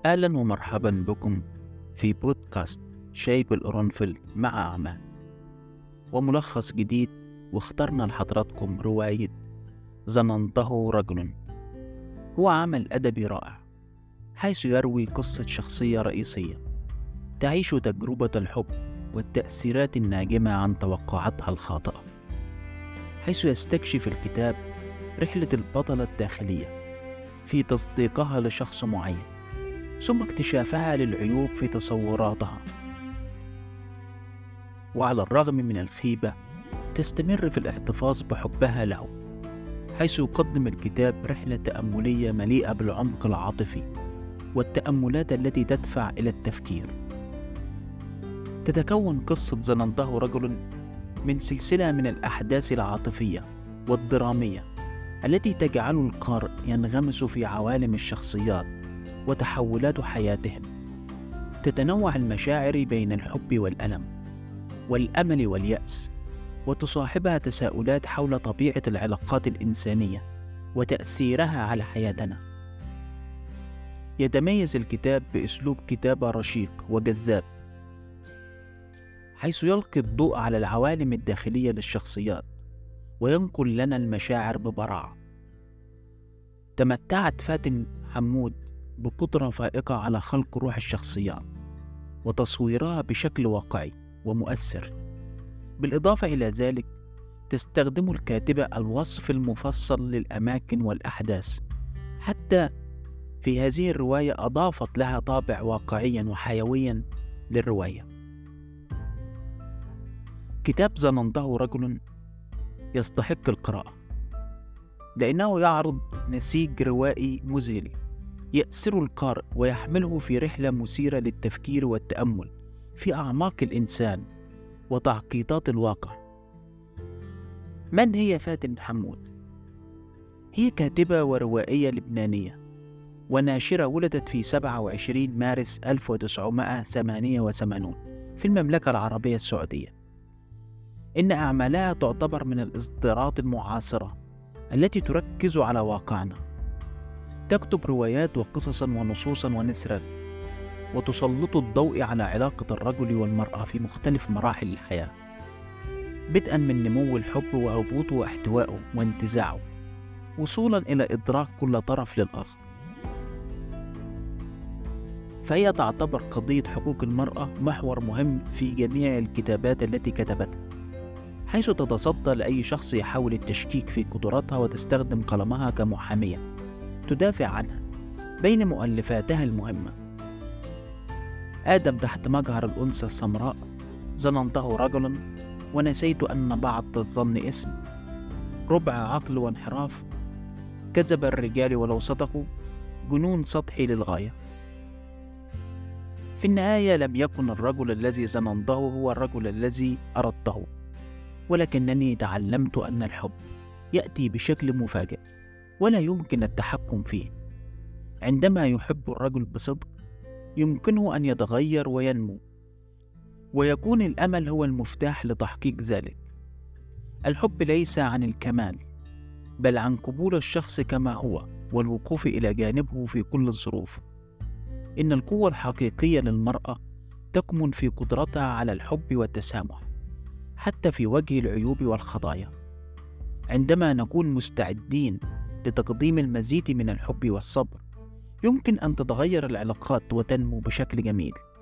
أهلا ومرحبا بكم في بودكاست شاي بالقرنفل مع عماد، وملخص جديد. واخترنا لحضراتكم رواية ظننته رجل. هو عمل أدبي رائع، حيث يروي قصة شخصية رئيسية تعيش تجربة الحب والتأثيرات الناجمة عن توقعاتها الخاطئة، حيث يستكشف الكتاب رحلة البطلة الداخلية في تصديقها لشخص معين، ثم اكتشافها للعيوب في تصوراتها. وعلى الرغم من الخيبة تستمر في الاحتفاظ بحبها له، حيث يقدم الكتاب رحلة تأملية مليئة بالعمق العاطفي والتأملات التي تدفع إلى التفكير. تتكون قصة ظننته رجل من سلسلة من الأحداث العاطفية والدرامية التي تجعل القارئ ينغمس في عوالم الشخصيات وتحولات حياتهم. تتنوع المشاعر بين الحب والألم والأمل واليأس، وتصاحبها تساؤلات حول طبيعة العلاقات الإنسانية وتأثيرها على حياتنا. يتميز الكتاب بأسلوب كتابة رشيق وجذاب، حيث يلقي الضوء على العوالم الداخلية للشخصيات وينقل لنا المشاعر ببراعة. تمتعت فاتن حمود بقدرة فائقة على خلق روح الشخصيات وتصويرها بشكل واقعي ومؤثر. بالإضافة إلى ذلك، تستخدم الكاتبة الوصف المفصل للأماكن والأحداث، حتى في هذه الرواية أضافت لها طابع واقعيا وحيويا للرواية. كتاب ظننته رجل يستحق القراءة، لأنه يعرض نسيج روائي مذهل يأسر القارئ ويحمله في رحلة مثيرة للتفكير والتأمل في أعماق الإنسان وتعقيدات الواقع. من هي فاتن حمود؟ هي كاتبة وروائية لبنانية وناشرة، ولدت في 27 مارس 1988 في المملكة العربية السعودية. إن أعمالها تعتبر من الإصدارات المعاصرة التي تركز على واقعنا. تكتب روايات وقصصا ونصوصا ونثرا، وتسلط الضوء على علاقة الرجل والمرأة في مختلف مراحل الحياة، بدءا من نمو الحب وهبوطه واحتوائه وانتزاعه، وصولا إلى إدراك كل طرف للآخر. فهي تعتبر قضية حقوق المرأة محور مهم في جميع الكتابات التي كتبتها، حيث تتصدى لأي شخص يحاول التشكيك في قدراتها، وتستخدم قلمها كمحامية تدافع عنها. بين مؤلفاتها المهمة آدم تحت مجهر الأنثى السمراء، ظننته رجلا، ونسيت أن بعض الظن اسم، ربع عقل وانحراف، كذب الرجال ولو صدقوا، جنون سطحي للغاية. في النهاية لم يكن الرجل الذي ظننته هو الرجل الذي أردته، ولكنني تعلمت أن الحب يأتي بشكل مفاجئ ولا يمكن التحكم فيه. عندما يحب الرجل بصدق يمكنه أن يتغير وينمو، ويكون الأمل هو المفتاح لتحقيق ذلك. الحب ليس عن الكمال، بل عن قبول الشخص كما هو والوقوف إلى جانبه في كل الظروف. إن القوة الحقيقية للمرأة تكمن في قدرتها على الحب والتسامح، حتى في وجه العيوب والخطايا. عندما نكون مستعدين لتقديم المزيد من الحب والصبر، يمكن أن تتغير العلاقات وتنمو بشكل جميل.